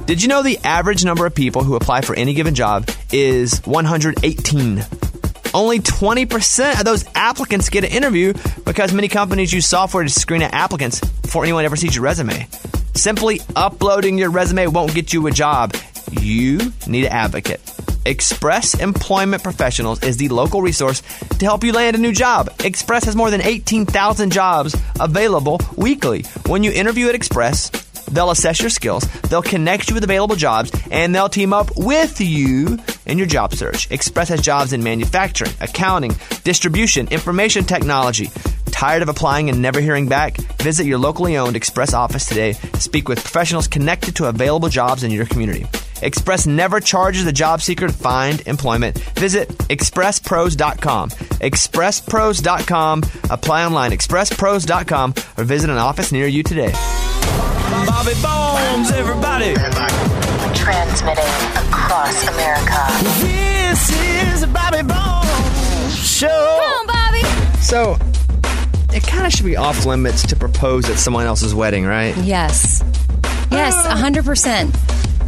Did you know the average number of people who apply for any given job is 118? Only 20% of those applicants get an interview because many companies use software to screen out applicants before anyone ever sees your resume. Simply uploading your resume won't get you a job. You need an advocate. Express Employment Professionals is the local resource to help you land a new job. Express has more than 18,000 jobs available weekly. When you interview at Express, they'll assess your skills, they'll connect you with available jobs, and they'll team up with you in your job search. Express has jobs in manufacturing, accounting, distribution, information technology. Tired of applying and never hearing back? Visit your locally owned Express office today to speak with professionals connected to available jobs in your community. Express never charges the job seeker to find employment. Visit expresspros.com. Expresspros.com. Apply online. Expresspros.com or visit an office near you today. Bobby Bones, everybody. Transmitting across America. This is a Bobby Bones Show. Come on, Bobby. So, it kind of should be off limits to propose at someone else's wedding, right? Yes. Yes, 100%.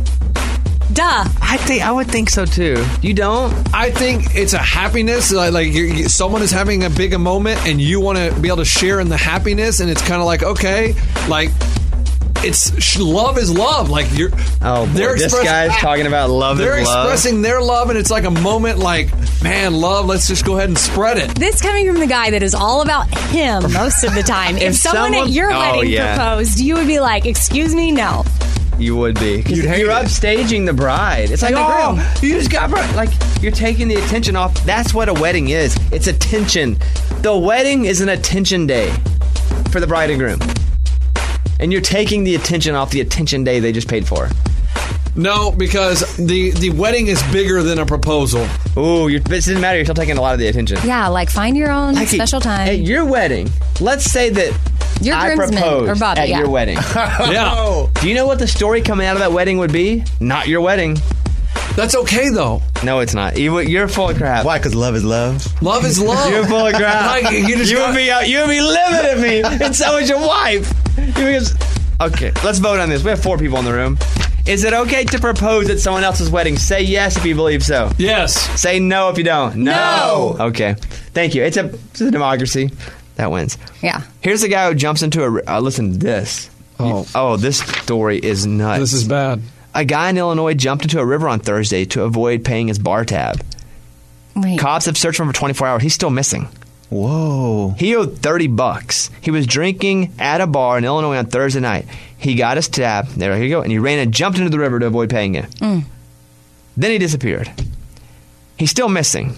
Duh. I would think so too. You don't? I think it's a happiness. Like someone is having a big moment, and you want to be able to share in the happiness. And it's kind of like, okay, like it's love is love. Like you're. Oh, boy, this guy's talking about love. They're is love. expressing their love, and it's like a moment. Like, man, love. Let's just go ahead and spread it. This coming from the guy that is all about him most of the time. If someone at your wedding proposed, you would be like, "Excuse me, no." You would be. Because you're upstaging the bride. It's like, you just got like you're taking the attention off. That's what a wedding is. It's attention. The wedding is an attention day for the bride and groom. And you're taking the attention off the attention day they just paid for. No, because the wedding is bigger than a proposal. Ooh, it doesn't matter. You're still taking a lot of the attention. Yeah, like find your own special time. At your wedding, let's say that I proposed at your wedding. Yeah. Do you know what the story coming out of that wedding would be? Not your wedding. That's okay, though. No, it's not. You're full of crap. Why? Because love is love. Love is love. You're full of crap. Like, you would be living at me, and so is your wife. Okay, let's vote on this. We have 4 people in the room. Is it okay to propose at someone else's wedding? Say yes if you believe so. Yes. Say no if you don't. No. Okay. Thank you. It's a democracy. That wins. Yeah. Here's a guy who jumps into a... listen to this. Oh, this story is nuts. This is bad. A guy in Illinois jumped into a river on Thursday to avoid paying his bar tab. Wait. Cops have searched for him for 24 hours. He's still missing. Whoa. He owed $30. He was drinking at a bar in Illinois on Thursday night. He got his tab. There you go. And he ran and jumped into the river to avoid paying it. Then he disappeared. He's still missing.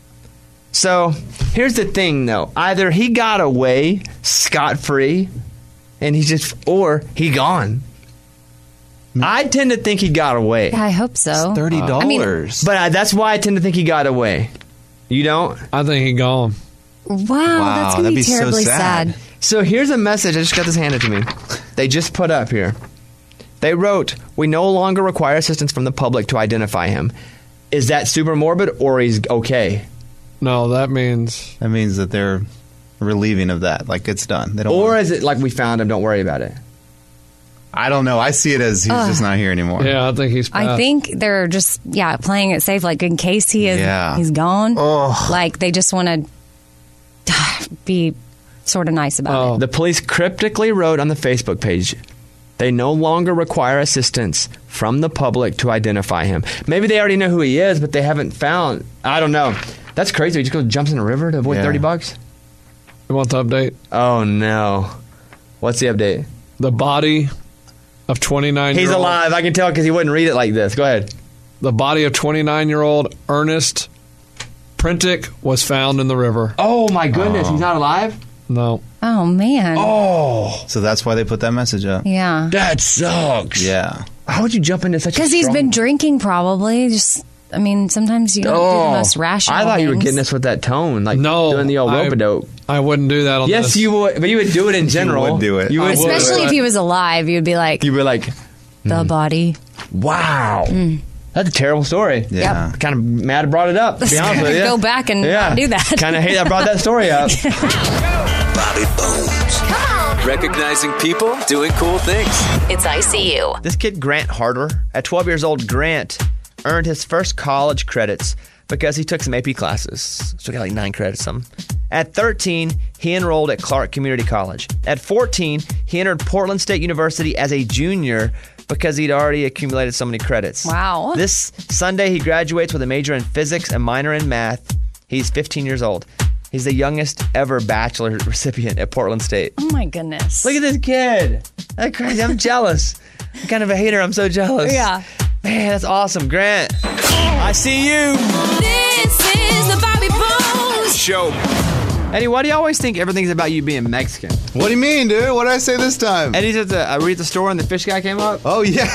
So, here's the thing, though. Either he got away scot-free, and or he gone. I tend to think he got away. Yeah, I hope so. It's $30. But that's why I tend to think he got away. You don't? I think he gone. Wow, that's going to be terribly so sad. So here's a message. I just got this handed to me. They just put up here. They wrote, "We no longer require assistance from the public to identify him." Is that super morbid or he's okay? No, that means that they're relieving of that. Like, it's done. They don't or is it like we found him, don't worry about it? I don't know. I see it as he's just not here anymore. Yeah, I think he's passed. I think they're just, playing it safe. Like, in case he's gone. Oh. Like, they just want to be sort of nice about it. The police cryptically wrote on the Facebook page, they no longer require assistance from the public to identify him. Maybe they already know who he is, but they haven't found. I don't know. That's crazy. He just goes jumps in a river to avoid $30. You want the update? Oh, no. What's the update? The body of 29-year-old... He's alive. I can tell because he wouldn't read it like this. Go ahead. The body of 29-year-old Ernest Printick was found in the river. Oh, my goodness. He's not alive? No. Oh, man. Oh. So that's why they put that message up. Yeah. That sucks. Yeah. How would you jump into such a Because he's been drinking, probably. Sometimes you don't do the most rational I thought you were things. getting us with that tone. Like No. doing the old rope-a-dope. I wouldn't do that on this. Yes, you would. But you would do it in general. You would do it. You would Especially if he was alive, you'd be like, You were like, the body. wow. That's a terrible story. Yeah. Kind of mad I brought it up, to be honest with you. Go back and not do that. Kind of hate I brought that story up. Bobby Bones. Come on. Recognizing people doing cool things. It's ICU. This kid, Grant Harder, at 12 years old, Grant earned his first college credits because he took some AP classes. So he got like 9 credits, something. At 13, he enrolled at Clark Community College. At 14, he entered Portland State University as a junior because he'd already accumulated so many credits. Wow. This Sunday, he graduates with a major in physics and minor in math. He's 15 years old. He's the youngest ever bachelor recipient at Portland State. Oh my goodness. Look at this kid. That's crazy. I'm jealous. I'm kind of a hater. I'm so jealous. Yeah. Man, that's awesome. Grant, I see you. This is the Bobby Bones Show. Eddie, why do you always think everything's about you being Mexican? What do you mean, dude? What did I say this time? Eddie's at the, I read the store and the fish guy came up. Oh, yeah.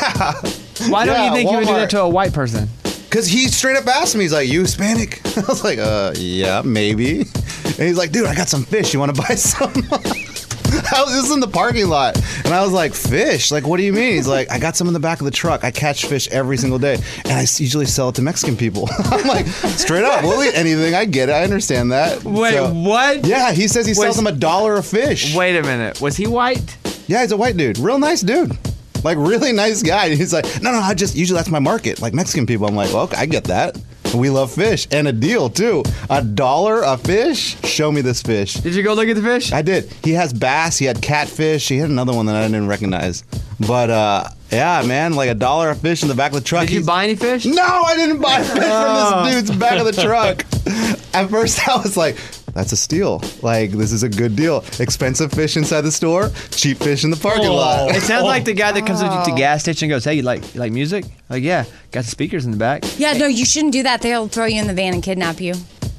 Why don't you think you would do Walmart. that to a white person? Because he straight up asked me, he's like, you Hispanic? I was like, yeah, maybe. And he's like, dude, I got some fish. You want to buy some? This is in the parking lot. And I was like, fish? Like, what do you mean? He's like, I got some in the back of the truck. I catch fish every single day. And I usually sell it to Mexican people. I'm like, straight up, we'll eat anything. I get it. I understand that. Wait, what? Yeah, he says he sells them $1 a fish. Wait a minute. Was he white? Yeah, he's a white dude. Real nice dude. Like, really nice guy. And he's like, no, usually that's my market. Like, Mexican people. I'm like, well, okay, I get that. We love fish. And a deal, too. $1 a fish? Show me this fish. Did you go look at the fish? I did. He has bass. He had catfish. He had another one that I didn't recognize. But, yeah, man, like $1 a fish in the back of the truck. Did you buy any fish? No, I didn't buy fish from this dude's back of the truck. At first, I was like, that's a steal. Like, this is a good deal. Expensive fish inside the store, cheap fish in the parking lot. It sounds like the guy that comes to the gas station and goes, hey, you like music? Like, yeah, got the speakers in the back. Yeah, no, you shouldn't do that. They'll throw you in the van and kidnap you.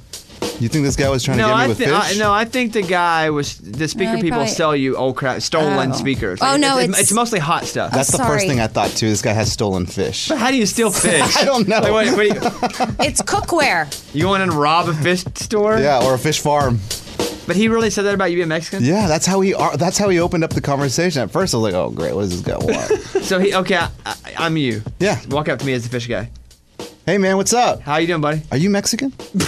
You think this guy was trying to get me with fish? I think the guy was, the speaker people probably- sell you old crap, stolen speakers. Oh, no, it's mostly hot stuff. That's the sorry. first thing I thought, too. This guy has stolen fish. But how do you steal fish? I don't know. Like, what, It's cookware. you going in and rob a fish store? Yeah, or a fish farm. But he really said that about you being Mexican? Yeah, that's how he opened up the conversation. At first, I was like, oh, great, what does this guy want? So I'm you. Yeah. Walk up to me as the fish guy. Hey, man, what's up? How you doing, buddy? Are you Mexican?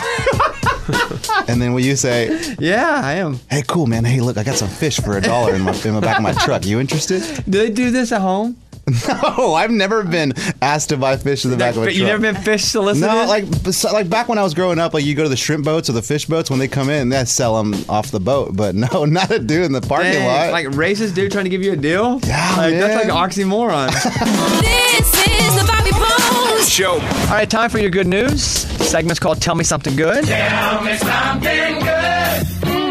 And then will you say, Yeah, I am. hey, cool, man. Hey, look, I got some fish for $1 in the back of my truck. You interested? Do they do this at home? No, I've never been asked to buy fish in the back of a truck. You never been fish solicited? No, like back when I was growing up, like you go to the shrimp boats or the fish boats, when they come in, they sell them off the boat. But no, not a dude in the parking lot. Like racist dude trying to give you a deal? Yeah, like, that's man. like oxymoron. This is the Bobby Bones Show. All right, time for your good news. Segment's called Tell Me Something Good. Tell me something good.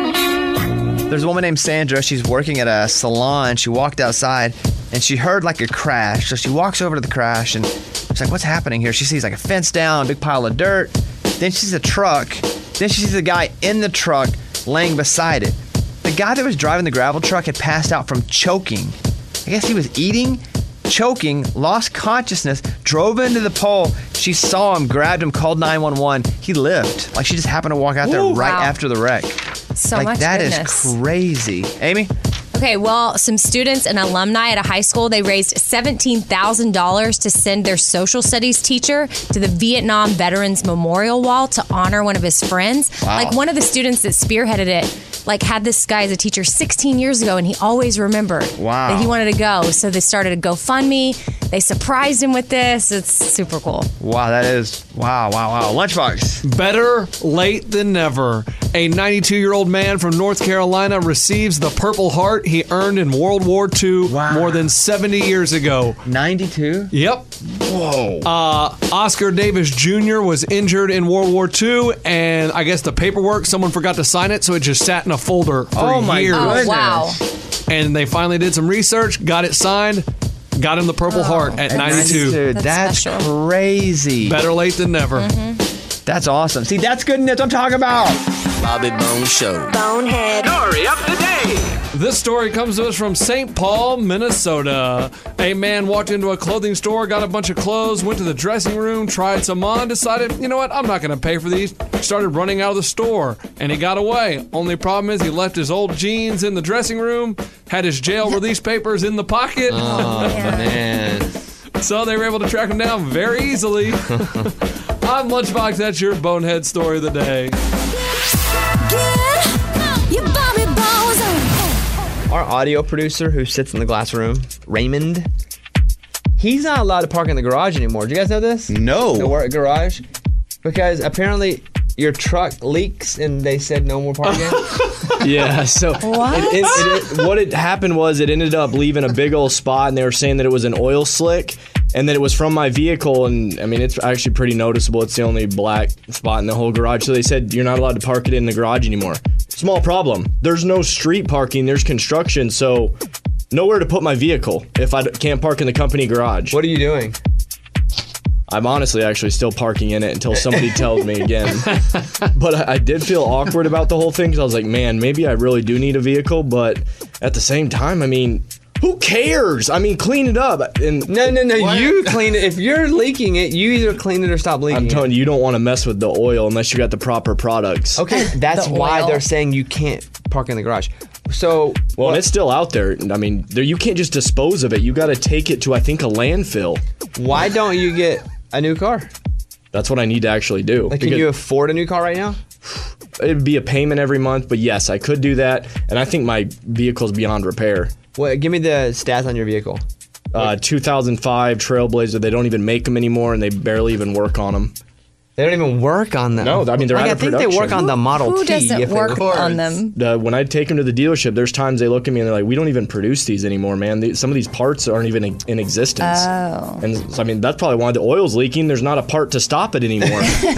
There's a woman named Sandra. She's working at a salon. She walked outside and she heard like a crash. So she walks over to the crash and she's like, what's happening here? She sees like a fence down, a big pile of dirt. Then she sees a truck. Then she sees a guy in the truck laying beside it. The guy that was driving the gravel truck had passed out from choking. I guess he was eating, choking, lost consciousness, drove into the pole. She saw him, grabbed him, called 911. He lived. Like she just happened to walk out there right wow. after the wreck. So like much that goodness. is crazy. Amy? Okay, well, some students and alumni at a high school, they raised $17,000 to send their social studies teacher to the Vietnam Veterans Memorial Wall to honor one of his friends. Wow. Like one of the students that spearheaded it, like had this guy as a teacher 16 years ago, and he always remembered Wow. that he wanted to go. So they started a GoFundMe. They surprised him with this. It's super cool. Wow, that is, wow. Lunchbox. Better late than never. A 92-year-old man from North Carolina receives the Purple Heart he earned in World War II more than 70 years ago. 92? Yep. Whoa. Oscar Davis Jr. was injured in World War II, and I guess the paperwork, someone forgot to sign it, so it just sat in a folder for years. Oh, wow. And they finally did some research, got it signed, got him the Purple Heart at 92. That's special. crazy. Better late than never. That's awesome. See, that's good news I'm talking about. Bobby Bones Show. Bonehead. Story of the day. This story comes to us from St. Paul, Minnesota. A man walked into a clothing store, got a bunch of clothes, went to the dressing room, tried some on, decided, you know what, I'm not going to pay for these. Started running out of the store, and he got away. Only problem is he left his old jeans in the dressing room, had his jail release papers in the pocket. Oh, man. So they were able to track him down very easily. I'm Lunchbox, that's your bonehead story of the day. Get your Bobby Bones on. Our audio producer who sits in the glass room, Raymond, he's not allowed to park in the garage anymore. Do you guys know this? No. The work garage? Because apparently your truck leaks and they said no more parking. Yeah, so what had happened was it ended up leaving a big old spot, and they were saying that it was an oil slick, and that it was from my vehicle, and I mean, it's actually pretty noticeable. It's the only black spot in the whole garage, so they said you're not allowed to park it in the garage anymore. Small problem. There's no street parking, there's construction, so nowhere to put my vehicle if I can't park in the company garage. What are you doing? I'm honestly actually still parking in it until somebody tells me again. But I did feel awkward about the whole thing because I was like, man, maybe I really do need a vehicle. But at the same time, I mean, who cares? I mean, clean it up. And No. You clean it. If you're leaking it, you either clean it or stop leaking I'm telling you, you don't want to mess with the oil unless you got the proper products. Okay, that's The why oil. they're saying you can't park in the garage. So, Well, and it's still out there. I mean, you can't just dispose of it. You got to take it to, I think, a landfill. why don't you get a new car? That's what I need to actually do. Like, can you afford a new car right now? It'd be a payment every month, but yes, I could do that. And I think my vehicle's beyond repair. What? Give me the stats on your vehicle. 2005 Trailblazer. They don't even make them anymore, and they barely even work on them. They don't even work on them. No, I mean, they're like, out I of think they production. work on the Model Who T. doesn't if they work were. on them? When I take them to the dealership, there's times they look at me and they're like, we don't even produce these anymore, man. Some of these parts aren't even in existence. Oh. And so, I mean, that's probably why the oil's leaking. There's not a part to stop it anymore.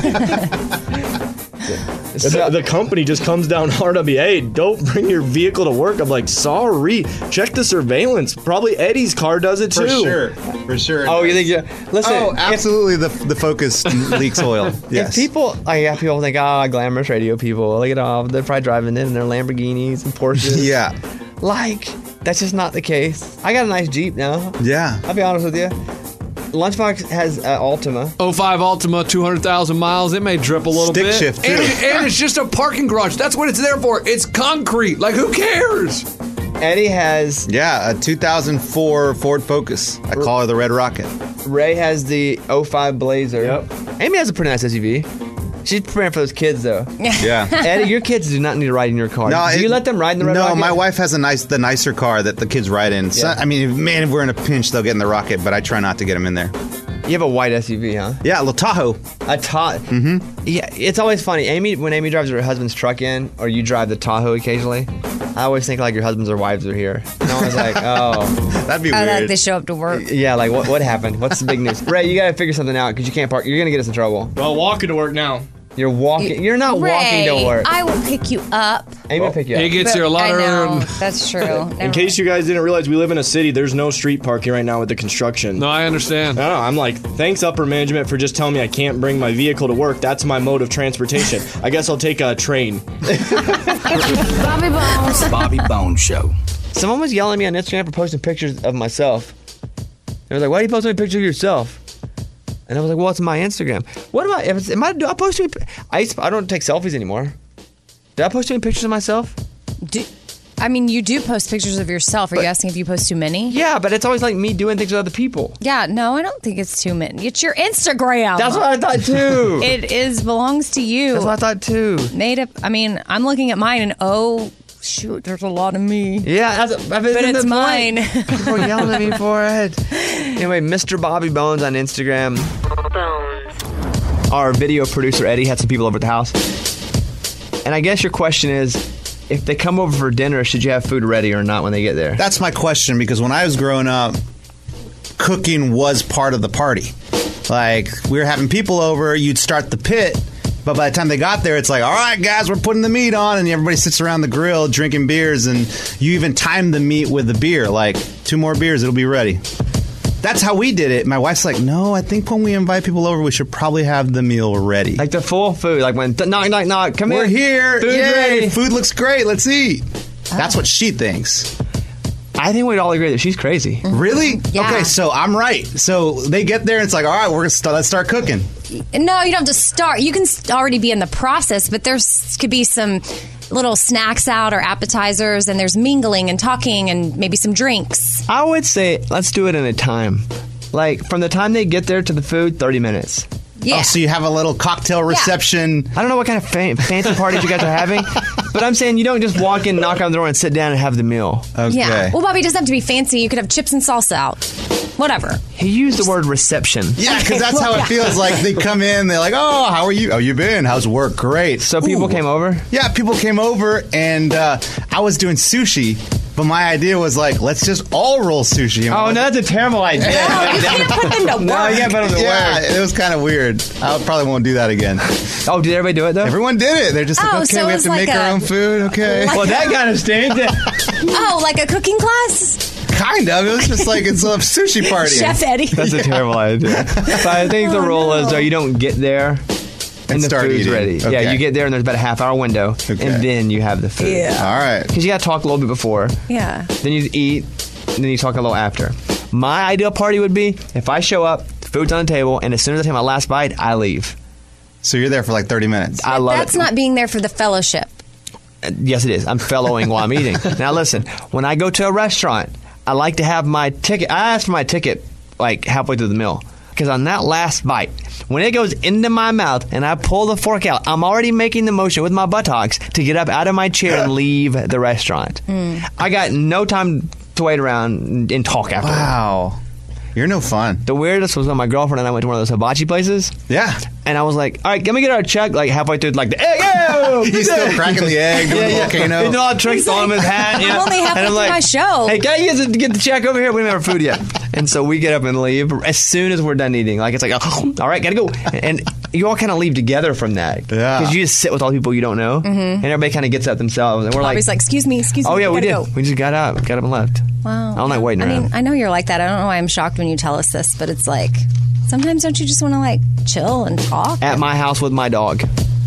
The company just comes down hard on me. Hey, don't bring your vehicle to work. I'm like, sorry. Check the surveillance. Probably Eddie's car does it too. For sure. Oh, you think you? Listen. Oh, absolutely. The Focus leaks oil. Yes. If people, people think, glamorous radio people, look at all, they're probably driving in their Lamborghinis and Porsches. Yeah. Like, that's just not the case. I got a nice Jeep now. Yeah. I'll be honest with you. Lunchbox has Altima. 05 Altima, 200,000 miles. It may drip a little Stick bit. shift, too. And it's just a parking garage. That's what it's there for. It's concrete. Like, who cares? Eddie has, Yeah, a 2004 Ford Focus. I call her the Red Rocket. Ray has the 05 Blazer. Yep. Amy has a pretty nice SUV. She's preparing for those kids, though. Yeah. Eddie, your kids do not need to ride in your car. Do you let them ride in the Red Rocket? No, my wife has the nicer car that the kids ride in. So, Yeah. I mean, man, if we're in a pinch, they'll get in the Rocket, but I try not to get them in there. You have a white SUV, huh? Yeah, a little Tahoe. A Tahoe. Mm-hmm. Yeah, it's always funny. When Amy drives her husband's truck in, or you drive the Tahoe occasionally, I always think like your husbands or wives are here. And I was like, oh. That'd be I weird. like they show up to work. Yeah, like what happened? What's the big news? Ray, you gotta figure something out because you can't park. You're gonna get us in trouble. Well, walking to work now. You're walking. You're not walking Ray, to work. I will pick you up. Amy will pick you up. He gets But here a lot I earlier. know, than- that's true. In case you guys didn't realize, we live in a city. There's no street parking right now with the construction. No, I understand. I don't know. I'm like, thanks, upper management, for just telling me I can't bring my vehicle to work. That's my mode of transportation. I guess I'll take a train. Bobby Bones. Bobby Bones Show. Someone was yelling at me on Instagram for posting pictures of myself. They was like, "Why do you post a picture of yourself?" And I was like, "Well, it's my Instagram." What about if it's? Do I post any? I don't take selfies anymore. Did I post any pictures of myself? You do post pictures of yourself. Are you asking if you post too many? Yeah, but it's always like me doing things with other people. Yeah, no, I don't think it's too many. It's your Instagram. That's what I thought too. It belongs to you. That's what I thought too. Made up. I'm looking at mine and oh shoot, there's a lot of me. Yeah, but it's mine. People yelling at me for it. Anyway, Mr. Bobby Bones on Instagram. Our video producer Eddie had some people over at the house, and I guess your question is, if they come over for dinner, should you have food ready or not when they get there? That's my question, because when I was growing up, cooking was part of the party. Like, we were having people over, you'd start the pit, but by the time they got there, it's like, all right, guys, we're putting the meat on, and everybody sits around the grill drinking beers, and you even time the meat with the beer. Like, 2 more beers, it'll be ready. That's how we did it. My wife's like, no, I think when we invite people over, we should probably have the meal ready. Like the full food, like when knock, knock, knock, come in. We're here. Food Yay. ready. Food looks great. Let's eat. That's what she thinks. I think we'd all agree that she's crazy. Really? Yeah. Okay, so I'm right. So they get there and it's like, all right, let's start cooking. No, you don't have to start. You can already be in the process, but there's could be some little snacks out or appetizers, and there's mingling and talking and maybe some drinks. I would say let's do it in a time. Like from the time they get there to the food, 30 minutes. Yeah. Oh, so you have a little cocktail reception. I don't know what kind of fancy parties you guys are having, But I'm saying you don't just walk in, knock on the door, and sit down and have the meal. Okay. Yeah. Well, Bobby, it doesn't have to be fancy. You could have chips and salsa out. Whatever. He used the word reception. Yeah, because that's how it feels. Like they come in, they're like, "Oh, how are you? Oh, you been? How's work? Great." So people came over? Yeah, people came over, and I was doing sushi, but my idea was like, let's just all roll sushi. Oh, no, that's a terrible idea. No, you can't put them to work. No, you can't put them to Yeah, work. it was kind of weird. I probably won't do that again. Oh, did everybody do it, though? Everyone did it. They're just like, Oh, okay, so we it have to was make like our a- own food. Okay. Well, that kind of stinks. Oh, like a cooking class? Kind of. It was just like it's a sushi party. Chef Eddie. That's a terrible idea. But I think the rule is, though, you don't get there and the start food's eating. ready. Okay. Yeah, you get there and there's about a half-hour window, and then you have the food. Yeah. All right. Because you got to talk a little bit before. Yeah. Then you eat, and then you talk a little after. My ideal party would be if I show up, food's on the table, and as soon as I take my last bite, I leave. So you're there for like 30 minutes. I love That's it. not being there for the fellowship. Yes, it is. I'm fellowing while I'm eating. Now, listen, when I go to a restaurant, I like to have my ticket. I ask for my ticket like halfway through the meal. Because on that last bite, when it goes into my mouth and I pull the fork out, I'm already making the motion with my buttocks to get up out of my chair and leave the restaurant. I got no time to wait around and talk after. Wow. You're no fun. The weirdest was when my girlfriend and I went to one of those hibachi places. Yeah. And I was like, all right, can we get our check? Like halfway through, like the egg. Yeah, He's still cracking the egg, doing the volcano. He's doing all the tricks on his hat. I'm only halfway And I'm through my show. Hey, can I get the check over here? We don't have our food yet. And so we get up and leave as soon as we're done eating. Like it's like, oh, all right, gotta go. And you all kind of leave together from that. Yeah. Because you just sit with all the people you don't know. And everybody kind of gets up themselves. And we're Bobby's like, excuse me. oh, yeah, we gotta did. go. We just got up and left. Wow. All night waiting I around. mean, I know you're like that. I don't know why I'm shocked when you tell us this, but it's like, sometimes don't you just want to like chill and talk? At my house with my dog.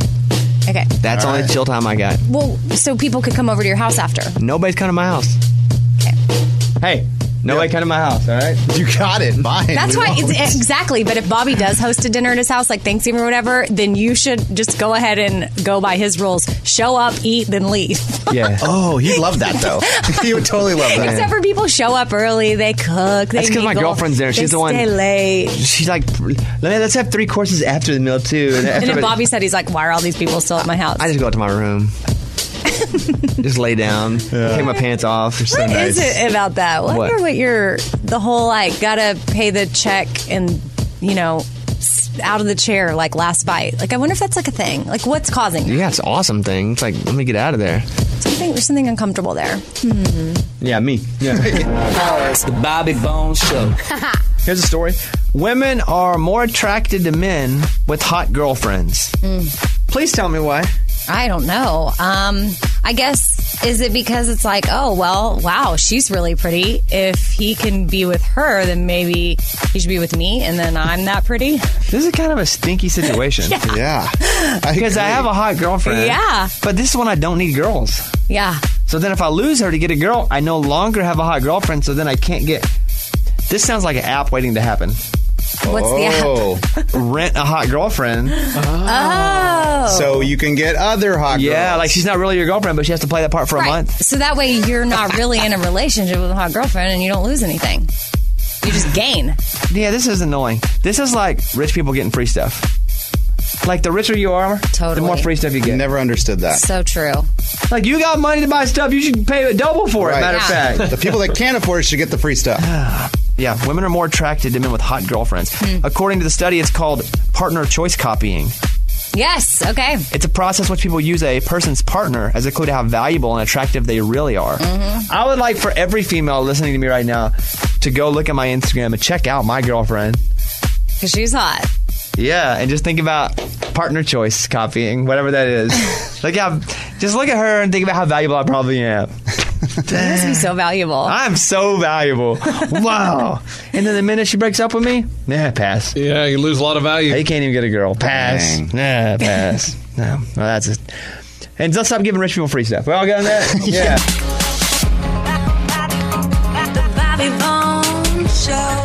Okay. That's All only right. chill time I got. Well, so people could come over to your house after. Nobody's coming to my house. Okay. Hey, nobody come to my house, all right? You got it. Fine. That's We why, won't. exactly. But if Bobby does host a dinner at his house, like Thanksgiving or whatever, then you should just go ahead and go by his rules. Show up, eat, then leave. Yeah. Oh, he'd love that, though. He would totally love that. Except for people show up early, they cook, they That's 'cause my mingle, girlfriend's there. She's they the one- stay late. She's like, let's have 3 courses after the meal, too. And after then Bobby said, he's like, why are all these people still at my house? I just go out to my room. Just lay down, take my pants off. So What nice. is it about that? I wonder what the whole, like, gotta pay the check and, you know, out of the chair, like, last bite. Like, I wonder if that's, like, a thing. Like, what's causing it? Yeah, it's an awesome thing. It's like, let me get out of there. There's something uncomfortable there. Yeah, me. Yeah. It's the Bobby Bones Show. Here's a story. Women are more attracted to men with hot girlfriends. Please tell me why. I don't know. I guess, is it because it's like, oh, well, wow, she's really pretty. If he can be with her, then maybe he should be with me, and then I'm not pretty. This is kind of a stinky situation. Yeah. Because I have a hot girlfriend. Yeah. But this is when I don't need girls. Yeah. So then if I lose her to get a girl, I no longer have a hot girlfriend, so then I can't get... This sounds like an app waiting to happen. What's the app? Oh. Rent a hot girlfriend. Oh. So you can get other hot girls. Yeah, like she's not really your girlfriend, but she has to play that part for a Right. month. So that way you're not really in a relationship with a hot girlfriend and you don't lose anything. You just gain. Yeah, this is annoying. This is like rich people getting free stuff. Like the richer you are, the Totally. more free stuff you get. Never understood that. So true. Like you got money to buy stuff, you should pay double for it. Right. Matter of Yeah. fact. The people that can't afford it should get the free stuff. Yeah, women are more attracted to men with hot girlfriends. According to the study, it's called partner choice copying. Yes. Okay. It's a process in which people use a person's partner as a clue to how valuable and attractive they really are. I would like for every female listening to me right now to go look at my Instagram and check out my girlfriend. Because she's hot. Yeah, and just think about partner choice copying, whatever that is. Just look at her and think about how valuable I probably am. It must be so valuable. I'm so valuable. Wow. And then the minute she breaks up with me, pass. Yeah, you lose a lot of value. You can't even get a girl. Pass. Dang. Pass. No, well, that's it. And let's stop giving rich people free stuff. We all got on that? Yeah. The Bobby Bones Show.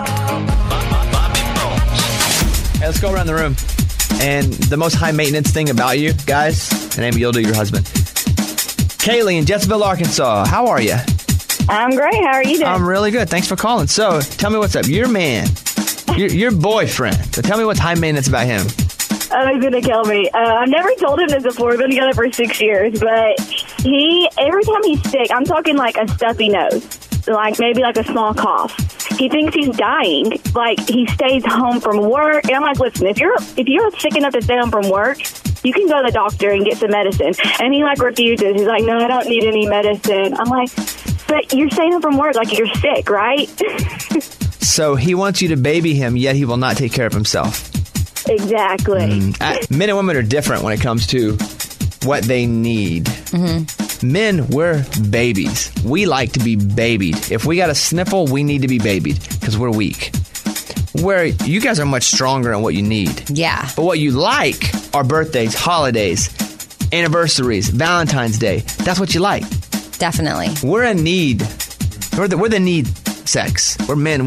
Hey, let's go around the room. And the most high maintenance thing about you, guys, and Amy, you'll do your husband. Kaylee in Jetsonville, Arkansas. How are you? I'm great. How are you doing? I'm really good. Thanks for calling. So, tell me what's up. Your man, your boyfriend. So tell me what's high maintenance about him. Oh, he's gonna kill me. I've never told him this before. We've been together for 6 years, but every time he's sick, I'm talking like a stuffy nose, like maybe like a small cough. He thinks he's dying. Like, he stays home from work, and I'm like, listen, if you're sick enough to stay home from work, you can go to the doctor and get some medicine. And he like refuses. He's like, no, I don't need any medicine. I'm like, but you're staying home from work, like you're sick, right? So he wants you to baby him, yet he will not take care of himself. Exactly. Men and women are different when it comes to what they need. Men, we're babies. We like to be babied. If we got a sniffle, we need to be babied because we're weak. Where you guys are much stronger in what you need. Yeah. But what you like are birthdays, holidays, anniversaries, Valentine's Day. That's what you like. Definitely. We're in need. We're the need sex. We're men.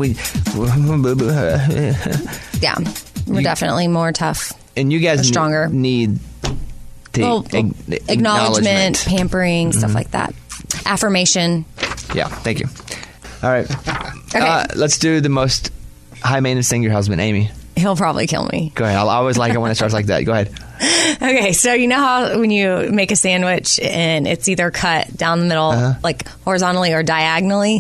Yeah. We're definitely more tough. And you guys stronger. Need the acknowledgement, pampering, stuff like that. Affirmation. Yeah, thank you. All right. Okay. Let's do the most high maintenance thing your husband, Amy. He'll probably kill me. Go ahead. I always like it when it starts like that. Go ahead. Okay, so you know how when you make a sandwich and it's either cut down the middle, like horizontally or diagonally?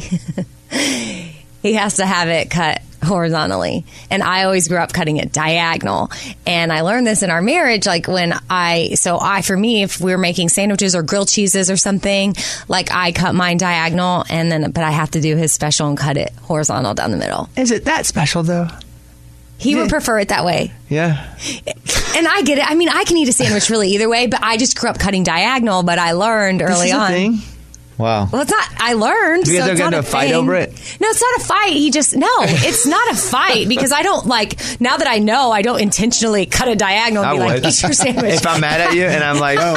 He has to have it cut horizontally. And I always grew up cutting it diagonal. And I learned this in our marriage, like for me, if we're making sandwiches or grilled cheeses or something, like I cut mine diagonal but I have to do his special and cut it horizontal down the middle. Is it that special though? He would prefer it that way. Yeah. And I get it. I mean, I can eat a sandwich really either way, but I just grew up cutting diagonal, but I learned early on. Thing? Wow. Well, it's not. I learned. You guys are going to fight over it? No, it's not a fight. It's not a fight because I don't now that I know, I don't intentionally cut a diagonal and be like, eat your sandwich. If I'm mad at you and I'm like,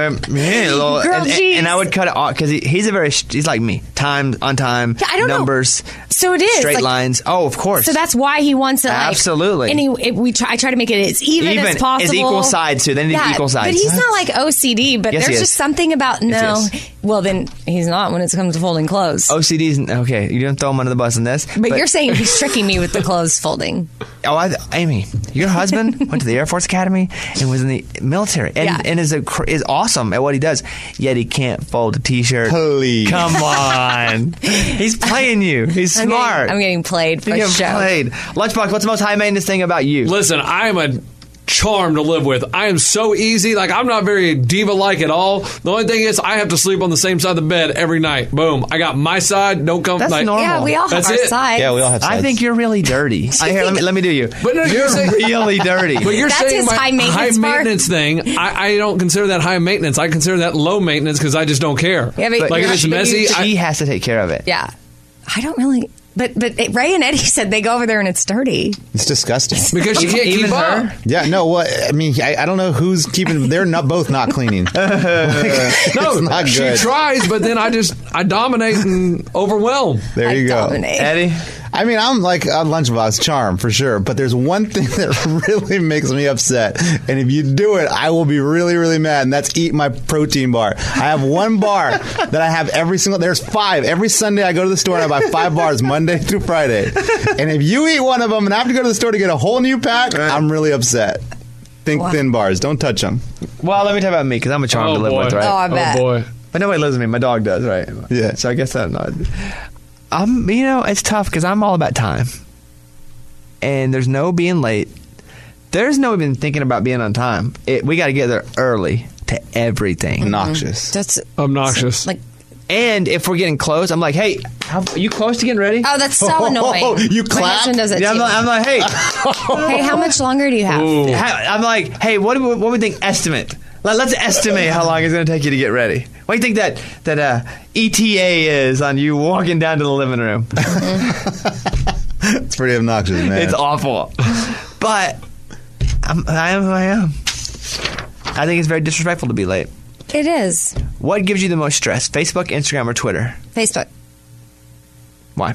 and I would cut it off because he's like me. Time on time, numbers. Know. So it is. Straight lines. Oh, of course. So that's why he wants it. Absolutely. And I try to make it as even as possible. As equal sides too. They need equal sides. But he's not like OCD, but there's just something about, well then he's not when it comes to folding clothes. OCD's, okay, you didn't throw him under the bus in this. But you're saying he's tricking me with the clothes folding. Oh, Amy, your husband went to the Air Force Academy and was in the military and is awesome at what he does, yet he can't fold a T-shirt. Please. Come on. He's playing you. He's smart. I'm getting played for show. Lunchbox, what's the most high maintenance thing about you? Listen, I am a charm to live with. I am so easy. Like, I'm not very diva-like at all. The only thing is I have to sleep on the same side of the bed every night. Boom. I got my side. Don't come. That's normal. Yeah, we all have our sides. Yeah, we all have sides. I think you're really dirty. Here, let me do you. But no, you're really dirty. But you're That's saying his high maintenance thing. I don't consider that high maintenance. I consider that low maintenance because I just don't care. Yeah, but like if it's messy, he has to take care of it. Yeah. I don't really. But Ray and Eddie said they go over there and it's dirty. It's disgusting. Because she can't keep up. Yeah, no, what? I mean, I don't know who's keeping. They're both not cleaning. No, it's not she good. tries, but then I dominate and overwhelm. There you go. Dominate. Eddie? I mean, I'm like a Lunchbox charm for sure, but there's one thing that really makes me upset, and if you do it, I will be really, really mad, and that's eat my protein bar. I have one bar that I have there's 5. Every Sunday I go to the store and I buy 5 bars Monday through Friday, and if you eat one of them and I have to go to the store to get a whole new pack, I'm really upset. Think thin bars. Don't touch them. Well, let me talk about me, because I'm a charm to live with, right? Oh, I bet. Oh, boy. But nobody lives with me. My dog does, right? Yeah. So I guess that's not... it's tough because I'm all about time. And there's no being late. There's no even thinking about being on time. We got to get there early to everything. Obnoxious. That's obnoxious. And if we're getting close, I'm like, hey, are you close to getting ready? Oh, that's so annoying. You My clap? husband does it Yeah, too. I'm like, hey. Hey, how much longer do you have? I'm like, hey, what do we think estimate? Let's estimate how long it's going to take you to get ready. What do you think that ETA is on you walking down to the living room? It's pretty obnoxious, man. It's awful. But I am who I am. I think it's very disrespectful to be late. It is. What gives you the most stress? Facebook, Instagram, or Twitter? Facebook. Why?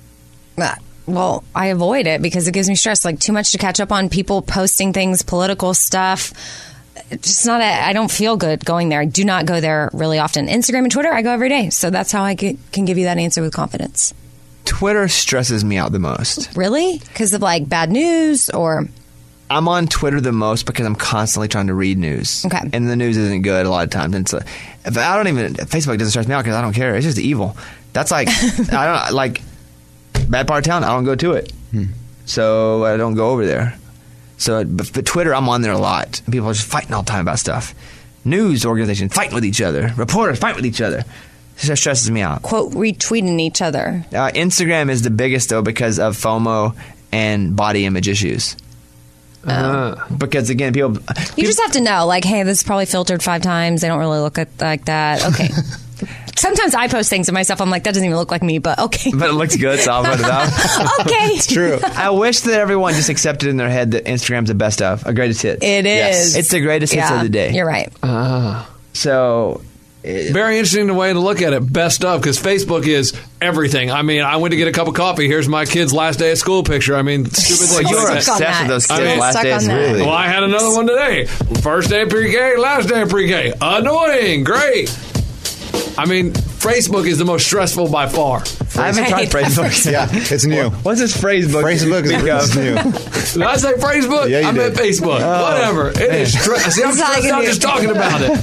Well, I avoid it because it gives me stress. Like, too much to catch up on, people posting things, political stuff. It's just not I don't feel good going there. I do not go there really often. Instagram and Twitter, I go every day. So that's how I can give you that answer with confidence. Twitter stresses me out the most. Really? Because of bad news or... I'm on Twitter the most because I'm constantly trying to read news. Okay. And the news isn't good a lot of times. And Facebook doesn't stress me out because I don't care. It's just evil. That's like, I don't like, bad part of town, I don't go to it. So I don't go over there. So, but Twitter, I'm on there a lot. People are just fighting all the time about stuff. News organizations fighting with each other. Reporters fight with each other. That stresses me out. Quote, retweeting each other. Instagram is the biggest, though, because of FOMO and body image issues. Because, again, people just have to know, like, hey, this is probably filtered 5 times. They don't really look like that. Okay. Sometimes I post things of myself. I'm like, that doesn't even look like me, but okay. But it looks good, so I'll put it out. Okay. It's true. I wish that everyone just accepted in their head that Instagram's the best of, a greatest hits. It is. It's the greatest hits of the day. You're right. So... Very interesting way to look at it. Best of, because Facebook is everything. I mean, I went to get a cup of coffee. Here's my kid's last day of school picture. I mean, stupid things. You were like obsessed that. with those kids' I mean, last days. Really? Well, I had another one today. First day of pre-K, last day of pre-K. Annoying. Great. I mean, Facebook is the most stressful by far. I haven't tried Facebook. Yeah, it's new. What's this Facebook? Facebook is new. Did I say Facebook? Yeah, you I meant did. Facebook. Whatever. It is stress. See, I'm stressed out just talking about it.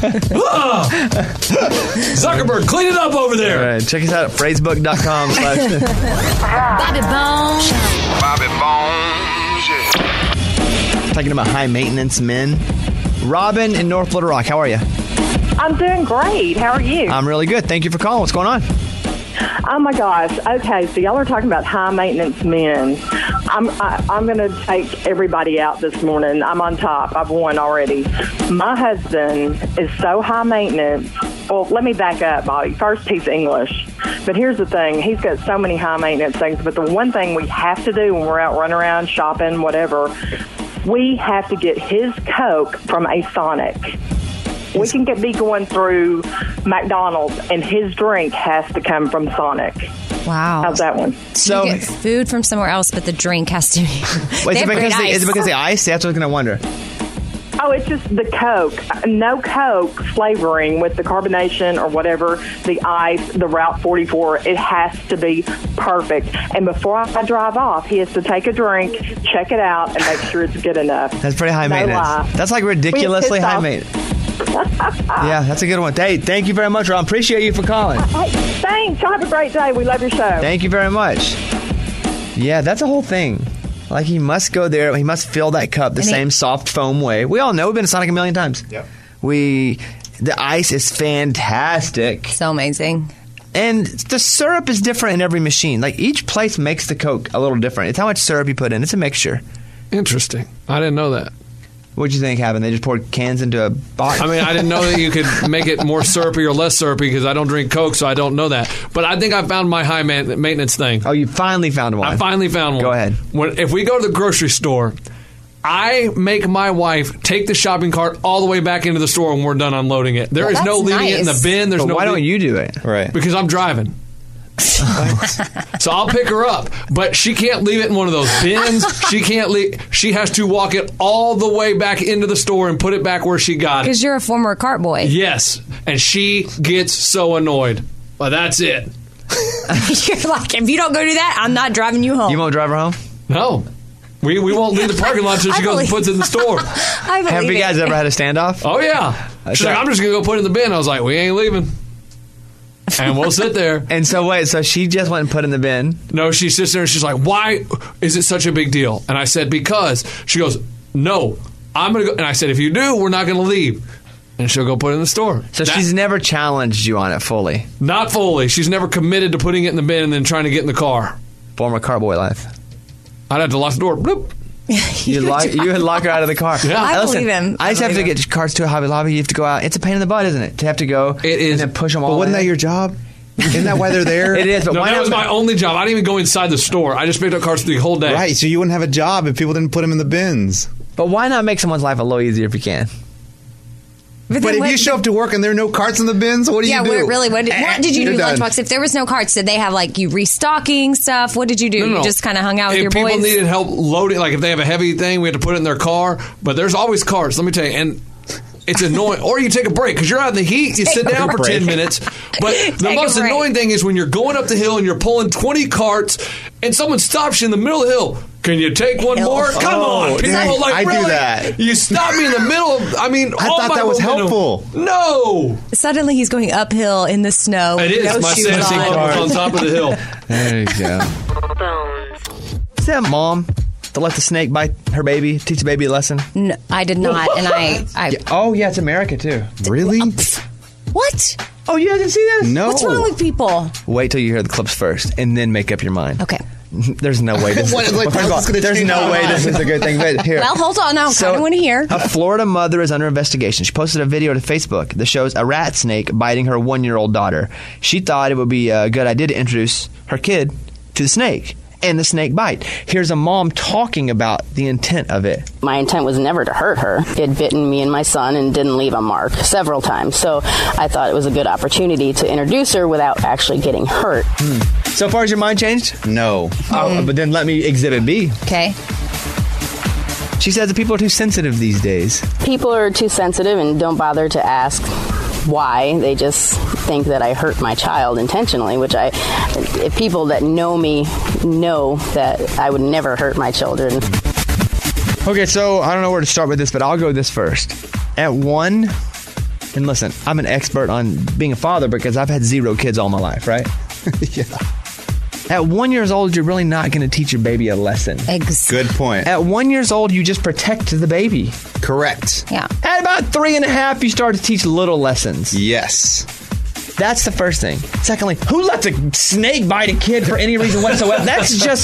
Zuckerberg, clean it up over there. All right, check us out at phrasebook.com. Bobby Bones. Bobby Bones. Yeah. Talking about high maintenance men. Robin in North Little Rock, how are you? I'm doing great. How are you? I'm really good. Thank you for calling. What's going on? Oh my gosh. Okay, so y'all are talking about high maintenance men. I'm going to take everybody out this morning. I'm on top. I've won already. My husband is so high maintenance. Well, let me back up, Bobby. First, he's English. But here's the thing. He's got so many high maintenance things. But the one thing we have to do when we're out running around shopping, whatever, we have to get his Coke from a Sonic. We can be going through McDonald's, and his drink has to come from Sonic. Wow. How's that one? So you get food from somewhere else, but the drink has to be. Wait, is it because the ice? That's what I was going to wonder. Oh, it's just the Coke. No Coke flavoring with the carbonation or whatever, the ice, the Route 44. It has to be perfect. And before I drive off, he has to take a drink, check it out, and make sure it's good enough. That's pretty high maintenance. Lie. That's like ridiculously high maintenance. Yeah, that's a good one. Hey, thank you very much, Ron. Appreciate you for calling. Hey, thanks. Y'all have a great day. We love your show. Thank you very much. Yeah, that's a whole thing. Like, he must go there. He must fill that cup the same soft foam way. We all know. We've been to Sonic a million times. Yep. The ice is fantastic. So amazing. And the syrup is different in every machine. Like, each place makes the Coke a little different. It's how much syrup you put in. It's a mixture. Interesting. I didn't know that. What'd you think happened? They just poured cans into a box? I mean, I didn't know that you could make it more syrupy or less syrupy because I don't drink Coke, so I don't know that. But I think I found my high maintenance thing. Oh, you finally found one. I finally found one. Go ahead. If we go to the grocery store, I make my wife take the shopping cart all the way back into the store when we're done unloading it. There is no leaving it in the bin. There's but no. Why don't you do it? Right. Because I'm driving. So I'll pick her up, but she can't leave it in one of those bins. She can't leave. She has to walk it all the way back into the store and put it back where she got it. Because you're a former cart boy. Yes, and she gets so annoyed. Well, that's it. You're like, if you don't go do that, I'm not driving you home. You won't drive her home? No. We won't leave the parking lot until she goes and puts it in the store. I believe Have you guys ever had a standoff? Oh, yeah. She's like, I'm just going to go put it in the bin. I was like, we ain't leaving. And we'll sit there. And so, wait, so she just went and put in the bin? No, she sits there and she's like, why is it such a big deal? And I said, because. She goes, no, I'm going to go. And I said, if you do, we're not going to leave. And she'll go put it in the store. So she's never challenged you on it fully? Not fully. She's never committed to putting it in the bin and then trying to get in the car. Former carboy life. I'd have to lock the door. Bloop. You would lock her out of the car. Yeah. I believe him. I just have to get cars to a Hobby Lobby. You have to go out. It's a pain in the butt, isn't it? To have to go it is. and then push them all But wasn't in. that your job? Isn't that why they're there? It is, but No, why that not? was my only job. I didn't even go inside the store. I just picked up cars the whole day. Right, so you wouldn't have a job if people didn't put them in the bins. But why not make someone's life a little easier if you can? But if you show up to work and there are no carts in the bins, what do you do? What did you do, You're done. Lunchbox? If there was no carts, did they have like you restocking stuff? What did you do? No. You just kind of hung out with If your people boys? needed help loading, like if they have a heavy thing, we had to put it in their car. But there's always carts, let me tell you. And it's annoying. Or you take a break because you're out in the heat. You sit down for 10 minutes. But the most annoying thing is when you're going up the hill and you're pulling 20 carts and someone stops you in the middle of the hill. Can you take one more? Come on, people. dang, Like, I do really? that. You stop me in the middle of, I thought that was helpful. No. Suddenly he's going uphill in the snow. It is. No My shoes Santa on. Claus on top of the hill. There you go. Is that mom to let the snake bite her baby, teach the baby a lesson? No, I did not, and I Oh, yeah, it's America, too. Really? what? Oh, you didn't see this? No. What's wrong with people? Wait till you hear the clips first, and then make up your mind. Okay. There's no way this, What, like, first of how's all, this gonna there's change no my way mind? this is a good thing. But here. Well, hold on. Now I kind of want to hear. A Florida mother is under investigation. She posted a video to Facebook that shows a rat snake biting her 1-year-old daughter. She thought it would be a good idea to introduce her kid to the snake and the snake bite. Here's a mom talking about the intent of it. My intent was never to hurt her. It had bitten me and my son and didn't leave a mark several times. So I thought it was a good opportunity to introduce her without actually getting hurt. So far, has your mind changed? No. But then let me exhibit B. Okay. She says that people are too sensitive these days. People are too sensitive and don't bother to ask why. They just think that I hurt my child intentionally, which if people that know me know that I would never hurt my children. Okay, so I don't know where to start with this, but I'll go this first. At 1, and listen, I'm an expert on being a father because I've had 0 kids all my life, right? Yeah. At 1 year old, you're really not going to teach your baby a lesson. Good point. At 1 year old, you just protect the baby. Correct. Yeah. At about 3.5, you start to teach little lessons. Yes. That's the first thing. Secondly, who lets a snake bite a kid for any reason whatsoever? That's just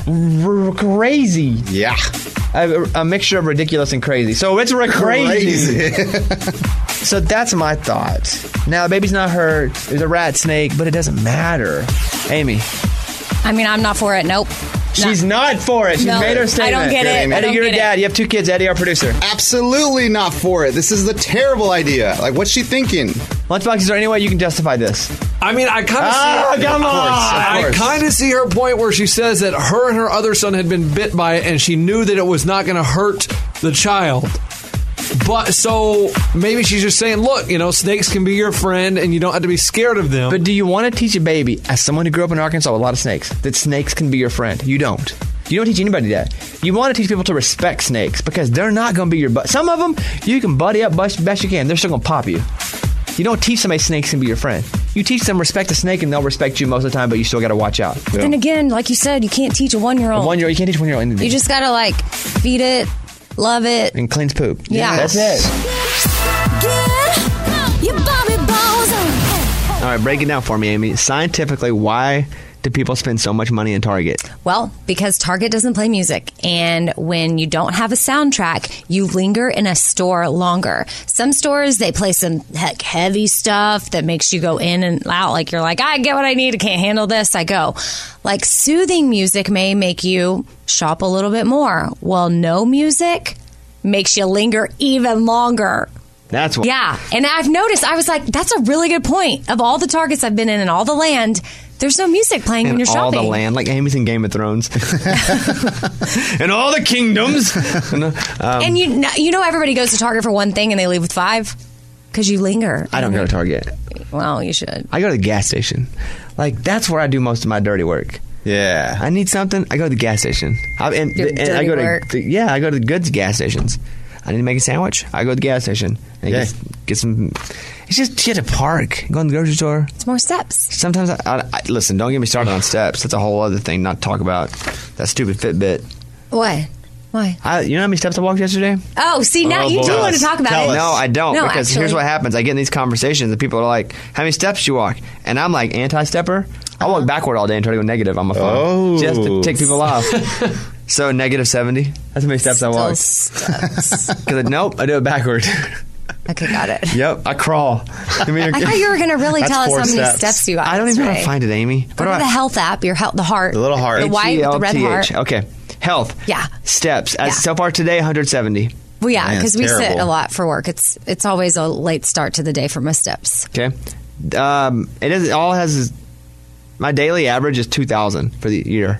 crazy. Yeah. A mixture of ridiculous and crazy. So it's crazy. So that's my thought. Now, the baby's not hurt. There's a rat snake, but it doesn't matter. Amy. I mean, I'm not for it. Nope. She's not for it. She's made her statement. I don't get it. Eddie, you're a dad. You have 2 kids. Eddie, our producer. Absolutely not for it. This is a terrible idea. Like, what's she thinking? Lunchbox, is there any way you can justify this? I mean, I kind of see. Come on! I kind of see her point where she says that her and her other son had been bit by it, and she knew that it was not going to hurt the child. But so maybe she's just saying, look, snakes can be your friend, and you don't have to be scared of them. But do you want to teach a baby, as someone who grew up in Arkansas with a lot of snakes, that snakes can be your friend? You don't. You don't teach anybody that. You want to teach people to respect snakes because they're not going to be your butt. Some of them, you can buddy up best you can. They're still going to pop you. You don't teach somebody snakes can be your friend. You teach them respect the snake and they'll respect you most of the time, but you still got to watch out. But then again, like you said, you can't teach a 1-year-old. A 1-year-old, you can't teach a 1-year-old anything. You just got to feed it, love it. And cleans poop. Yeah. That's it. All right, break it down for me, Amy. Scientifically, why do people spend so much money in Target? Well, because Target doesn't play music. And when you don't have a soundtrack, you linger in a store longer. Some stores, they play some heavy stuff that makes you go in and out. Like you're like, I get what I need. I can't handle this. I go. Like soothing music may make you shop a little bit more. Well, no music makes you linger even longer. That's what. Yeah. And I've noticed, I was like, that's a really good point. Of all the Targets I've been in and all the land, there's no music playing when you're shopping. All the land, like Amy's in Game of Thrones. And all the kingdoms. And you know everybody goes to Target for one thing and they leave with 5? Because you linger. I don't go to Target. Well, you should. I go to the gas station. Like, that's where I do most of my dirty work. Yeah. I need something, I go to the gas station. I go to the goods gas stations. I need to make a sandwich. I go to the gas station and get some. It's just a park. Go in the grocery store. It's more steps. Sometimes I listen. Don't get me started on steps. That's a whole other thing. Not to talk about that stupid Fitbit. What? Why? You know how many steps I walked yesterday? Oh, see, now you do want to talk about it. No, I don't. No, because actually, here's what happens. I get in these conversations and people are like, how many steps do you walk? And I'm like, anti-stepper? I walk backward all day and try to go negative on my phone. Just to tick people off. So negative 70. That's how many steps I walk. Because nope, I do it backward. Okay, got it. Yep, I crawl. I thought you were going to really tell us how many steps you got. I don't even know how to find it, Amy. Go to the health app, the heart. The little heart. The white with the red heart. Okay. Health. Yeah. Steps. So far today, 170. Well, yeah, because we sit terrible. a lot for work. It's always a late start to the day for my steps. Okay. It is. All it has is my daily average is 2,000 for the year.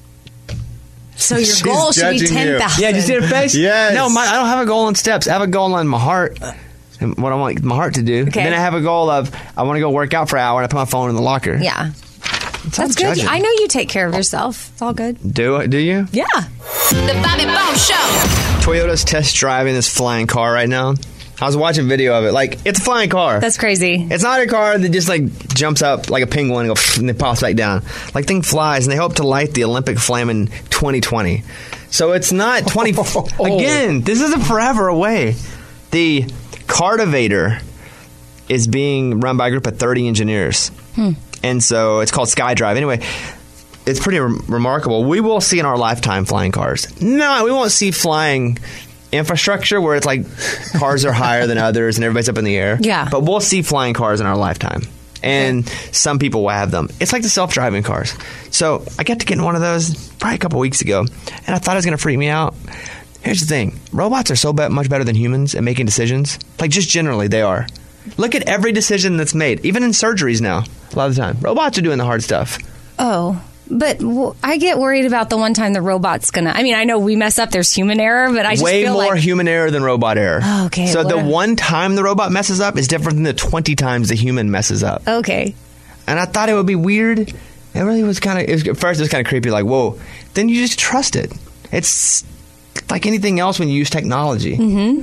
So your goal should be 10,000. Yeah, did you see her face? Yes. No, I don't have a goal on steps. I have a goal on my heart and what I want my heart to do. Okay. Then I have a goal of I want to go work out for an hour and I put my phone in the locker. Yeah. That's good. I know you take care of yourself. It's all good. Do you? Yeah. The Bobby Bones Show. Toyota's test driving this flying car right now. I was watching video of it. Like, it's a flying car. That's crazy. It's not a car that just, like, jumps up like a penguin and then pops back down. Like, thing flies, and they hope to light the Olympic flame in 2020. So it's not 20... Again, this isn't forever away. The Cartivator is being run by a group of 30 engineers. And so it's called SkyDrive. Anyway, it's pretty remarkable. We will see in our lifetime flying cars. No, we won't see flying infrastructure where it's like cars are higher than others and everybody's up in the air. Yeah. But we'll see flying cars in our lifetime. And some people will have them. It's like the self-driving cars. So I got to get in one of those probably a couple weeks ago, and I thought it was going to freak me out. Here's the thing. Robots are so much better than humans at making decisions. Like, just generally, they are. Look at every decision that's made, even in surgeries now, a lot of the time. Robots are doing the hard stuff. Oh, but I get worried about the one time the robot's going to... I mean, I know we mess up, there's human error, but I just Way feel more like... human error than robot error. Oh, okay. So the one time the robot messes up is different than the 20 times the human messes up. Okay. And I thought it would be weird. It really was kind of... At first, it was kind of creepy, like, whoa. Then you just trust it. It's like anything else when you use technology.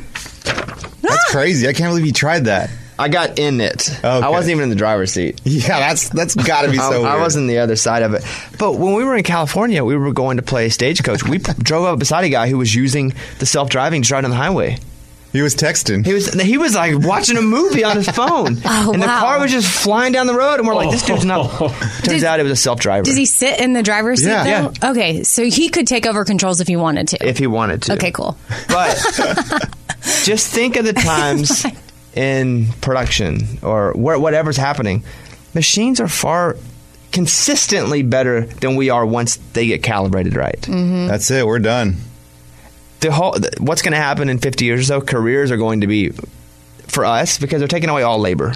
That's crazy. I can't believe you tried that. I got in it. Okay. I wasn't even in the driver's seat. Yeah, that's got to be so weird. I was on the other side of it. But when we were in California, we were going to play Stagecoach. We drove up beside a guy who was using the self-driving to drive down the highway. He was texting. He was like watching a movie on his phone. And the car was just flying down the road, and we're like, this dude's not... Turns out it was a self-driver. Does he sit in the driver's seat, though? Yeah. Okay, so he could take over controls if he wanted to. If he wanted to. Okay, cool. But just think of the times in production or whatever's happening. Machines are far consistently better than we are once they get calibrated right. That's it. We're done. What's going to happen in 50 years or so, careers are going to be, for us, because they're taking away all labor.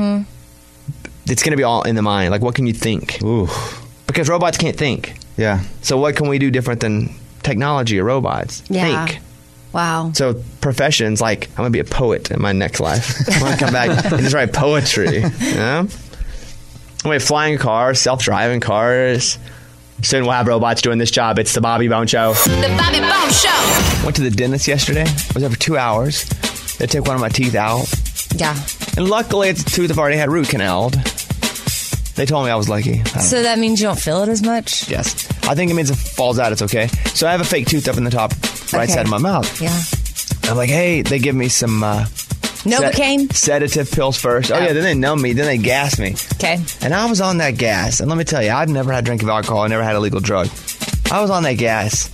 It's going to be all in the mind. Like, what can you think? Ooh. Because robots can't think. Yeah. So what can we do different than technology or robots? Yeah. Think. Wow. So professions, like, I'm going to be a poet in my next life. I'm going to come back and just write poetry. You know? I'm going to be flying cars, self-driving cars. Soon we'll have robots doing this job. It's the Bobby Bone Show. The Bobby Bones Show. Went to the dentist yesterday. I was there for 2 hours. They took one of my teeth out. Yeah. And luckily, it's a tooth I've already had root canaled. They told me I was lucky. So that means you don't feel it as much? Yes. I think it means if it falls out, it's okay. So I have a fake tooth up in the top right side of my mouth. Yeah. I'm like, hey, they give me some... Novocaine? Sedative pills first. Oh, yeah, then they numb me. Then they gas me. Okay. And I was on that gas. And let me tell you, I've never had a drink of alcohol. I never had a legal drug. I was on that gas.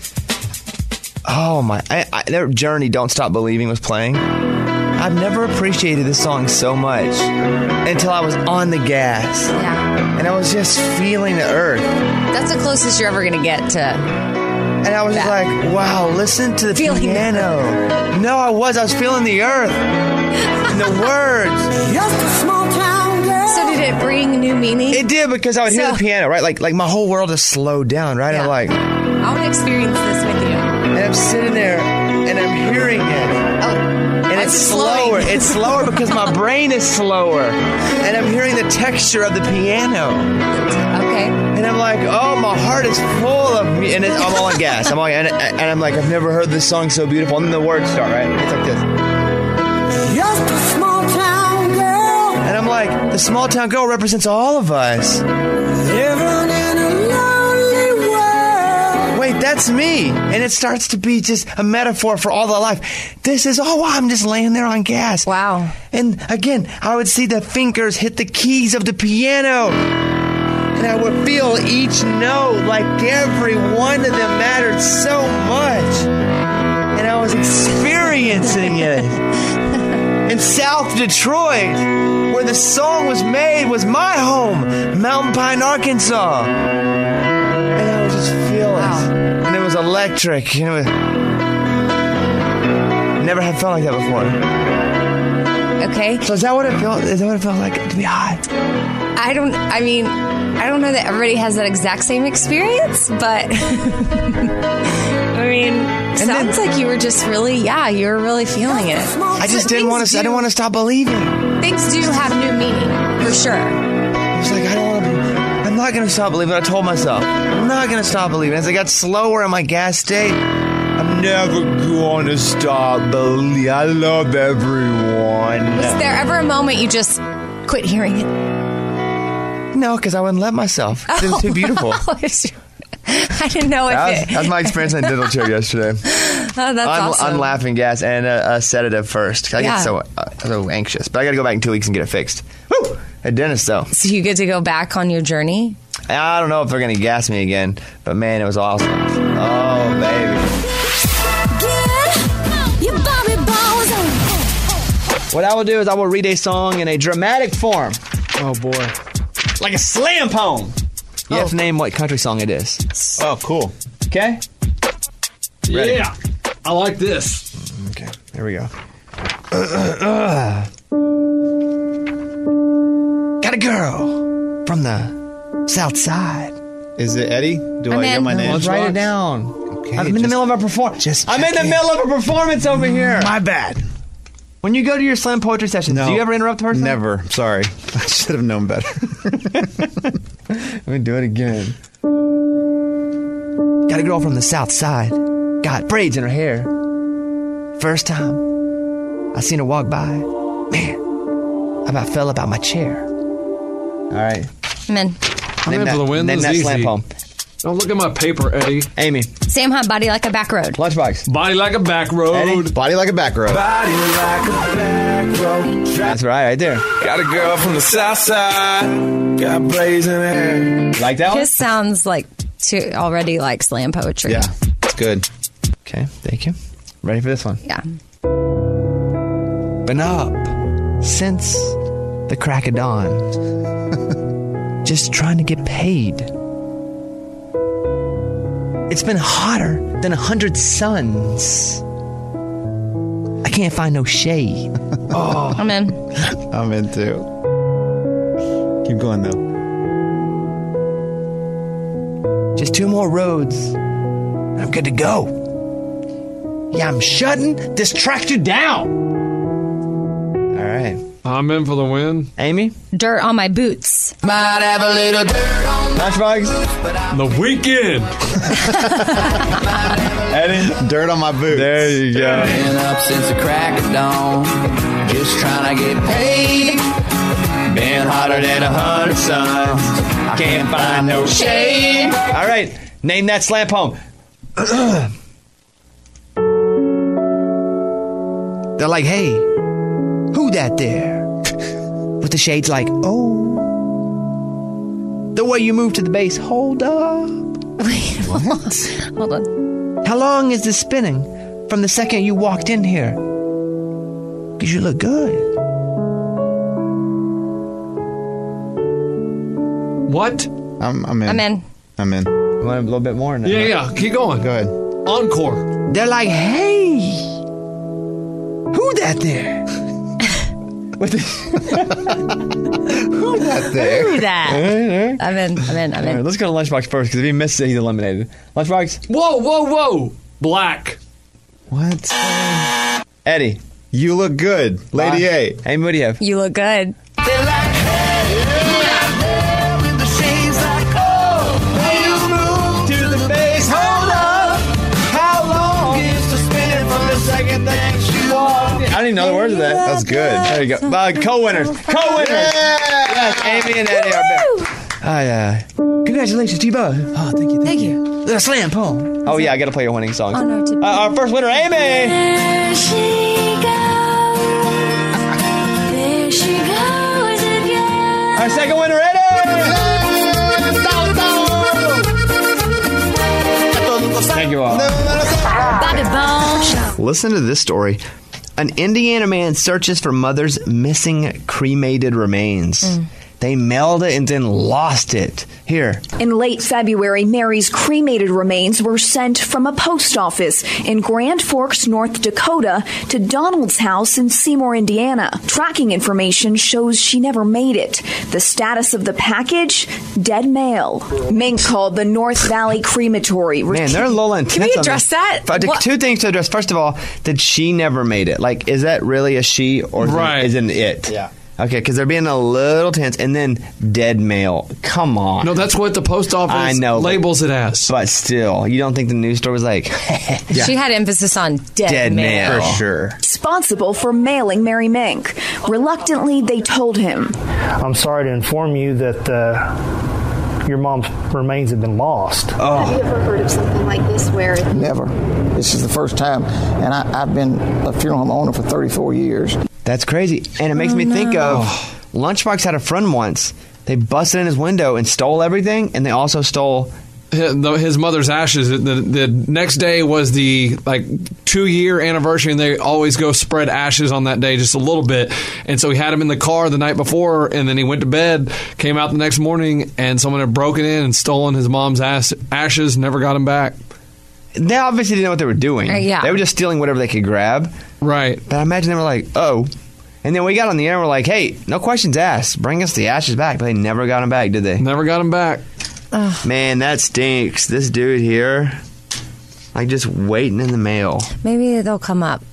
Oh, my. Their Journey, Don't Stop Believing was playing. I've never appreciated this song so much until I was on the gas. Yeah. And I was just feeling the earth. That's the closest you're ever going to get to... And I was just like, wow, listen to the piano. No, I was feeling the earth. And the words. Just a small town girl. So did it bring new meaning? It did, because I would hear the piano, right? Like my whole world has slowed down, right? Yeah. I'm like... I want to experience this with you. And I'm sitting there, and I'm hearing it. And it's slower. It's slower because my brain is slower. And I'm hearing the texture of the piano. Okay. And I'm like, oh, my heart is full of me. And I'm all on gas. And I'm like, I've never heard this song so beautiful. And then the words start, right? It's like this. Just a small town girl. And I'm like, the small town girl represents all of us. Living in a lonely world. Wait, that's me. And it starts to be just a metaphor for all the life. This is, I'm just laying there on gas. Wow. And again, I would see the fingers hit the keys of the piano. And I would feel each note like every one of them mattered so much. And I was experiencing it. In South Detroit, where the song was made, was my home, Mountain Pine, Arkansas. And I was just feeling it. And it was electric. You know, never had felt like that before. Okay. So is that what it felt? Is that what it felt like to be high? I don't know that everybody has that exact same experience, but I mean, sounds like you were just really, you were really feeling it. I just didn't want to stop believing. Things do have new meaning, for sure. I was like, I'm not going to stop believing. I told myself, I'm not going to stop believing. As I got slower in my gas state, I'm never going to stop believing. I love everyone. Was there ever a moment you just quit hearing it? No, because I wouldn't let myself. It was too beautiful. I didn't know if That was my experience on dental chair yesterday. Oh, that's awesome. On laughing gas and a sedative first. I get so anxious. But I got to go back in 2 weeks and get it fixed. Woo! At dentist, though. So you get to go back on your journey? I don't know if they're going to gas me again. But, man, it was awesome. Oh, baby. What I will do is I will read a song in a dramatic form. Oh, boy. Like a slam poem. You have to name what country song it is. Oh, cool. Okay? Ready? Yeah. I like this. Okay, here we go. Got a girl from the south side. Is it Eddie? Do I get my name? Let's write it down. Okay, I'm in the middle of a performance. I'm in the middle of a performance over here. My bad. When you go to your slam poetry sessions, do you ever interrupt the person? Never. Sorry. I should have known better. Let me do it again. Got a girl from the south side. Got braids in her hair. First time I seen her walk by, man, I about fell up out my chair. All right. I'm in. I'm in for the win. Name This that is slam easy. poem. Don't look at my paper, Eddie. Amy. Sam Hunt, Body Like a Back Road. Lunchbox. Body like a back road. Eddie. Body like a back road. Body like a back road. That's right there. Got a girl from the south side. Got braids in her hair. Like that one? His sounds like already like slam poetry. Yeah, it's good. Okay, thank you. Ready for this one? Yeah. Been up since the crack of dawn. Just trying to get paid. It's been hotter than 100 suns. I can't find no shade. Oh, I'm in. I'm in too. Keep going though. Just 2 more roads. And I'm good to go. Yeah, I'm shutting this tractor down. All right. I'm in for the win. Amy? Dirt on my boots. Might have a little dirt on my Lunchbox? The weekend. Eddie? Dirt on my boots. There you go. Been up since the crack of dawn, just trying to get paid. Been hotter than 100 suns. I can't find no shade. All right. Name that slam poem. They're like, hey, who that there? With the shades like, oh. The way you move to the bass, hold up. Wait, what? Hold on. How long is this spinning from the second you walked in here? Because you look good. What? I'm in. I'm in. I'm in. You want a little bit more? Yeah. Keep going. Go ahead. Encore. They're like, hey, who that there? What the? Who that there? Who that? I'm in. All right, let's go to Lunchbox first, because if he misses it, he's eliminated. Lunchbox? Whoa. Black. What? Eddie. You look good. Lady A. Amy, what do you have? You look good. I don't even know the words of that. That's good. There you go. Co-winners. Co-winners. Yes, Amy and Eddie are back. Congratulations to you both. Oh, thank you. Thank you. The slam poem. Oh, yeah, I got to play your winning song. Oh, no, our first winner, Amy. There she goes again. Our second winner, Eddie. Thank you all. Bobby Bone Show. Listen to this story. An Indiana man searches for mother's missing cremated remains. They mailed it and then lost it. Here. In late February, Mary's cremated remains were sent from a post office in Grand Forks, North Dakota, to Donald's house in Seymour, Indiana. Tracking information shows she never made it. The status of the package? Dead mail. Mink called the North Valley Crematory. Man, they're a little intense. Can we on address this. that? What? 2 things to address. First of all, that she never made it. Like, is that really a she or Right. is it it? Yeah. Okay, because they're being a little tense. And then dead mail. Come on. No, that's what the post office labels it as. But still, you don't think the news store was like... She had emphasis on dead mail. For sure. Responsible for mailing Mary Mink. Reluctantly, they told him. I'm sorry to inform you that your mom's remains have been lost. Have you ever heard of something like this where... Never. This is the first time, and I've been a funeral home owner for 34 years. That's crazy. And it makes me think of Lunchbox had a friend once. They busted in his window and stole everything, and they also stole his mother's ashes. The next day was the 2-year anniversary, and they always go spread ashes on that day just a little bit. And so he had him in the car the night before, and then he went to bed, came out the next morning, and someone had broken in and stolen his mom's ashes, never got him back. They obviously didn't know what they were doing. Yeah. They were just stealing whatever they could grab. Right. But I imagine they were like, oh. And then we got on the air and we're like, hey, no questions asked. Bring us the ashes back. But they never got them back, did they? Never got them back. Man, that stinks. This dude here, just waiting in the mail. Maybe they'll come up.